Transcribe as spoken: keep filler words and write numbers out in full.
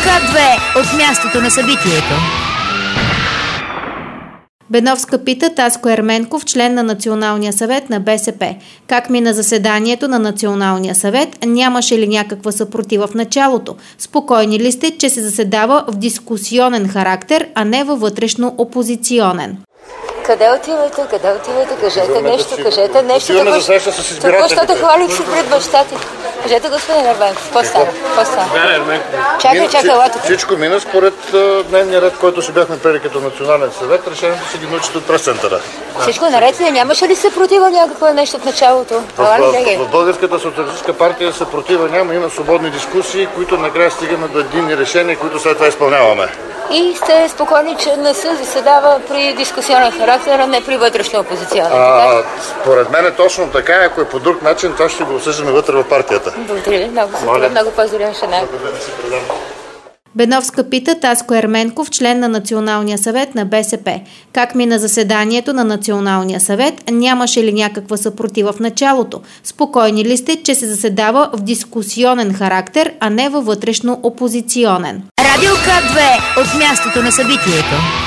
К две от мястото на събитието. Беновска пита Таско Ерменков, член на Националния съвет на БСП. Как мина заседанието на Националния съвет? Нямаше ли някаква съпротива в началото? Спокойни ли сте, че се заседава в дискусионен характер, а не във вътрешно-опозиционен? Къде отивате? Къде отивате? Кажете Отиваме нещо, да си... кажете нещо. Отиваме за среща с избирателите. Току-що да хвалих си пред баща ти. Кажете, господин Ерменков, какво става? Какво става? Чакай, чакай, лато. Всичко мина според дневния ред, който си бяхме приели като Национален съвет. Решението си ги научите от прес-центъра. Всичко наред ли? Нямаше ли съпротива някакво нещо в началото? В, в, в Българската социалистическа партия съпротива няма, има свободни дискусии, които накрая стигаме до единни решения, които след това изпълняваме. И сте спокойни, че не се заседава при дискусионен характер, а не при вътрешно опозиционен. А, според мен е точно така, ако е по друг начин, това ще го обсъждаме вътре в партията. Благодаря ви, много, много поздравям жена. Беновска пита Таско Ерменков, член на Националния съвет на БСП. Как мина заседанието на Националния съвет? Нямаше ли някаква съпротива в началото? Спокойни ли сте, че се заседава в дискусионен характер, а не във вътрешно-опозиционен? Радио К две от мястото на събитието.